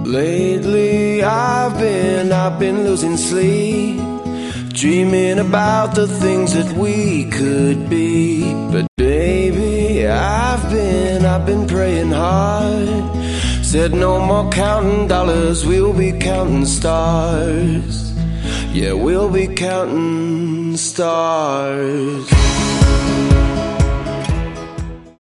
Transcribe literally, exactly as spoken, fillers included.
Lately I've been, I've been losing sleep, dreaming about the things that we could be. But baby, I've been, I've been praying hard. Said no more counting dollars, we'll be counting stars. Yeah, we'll be counting stars.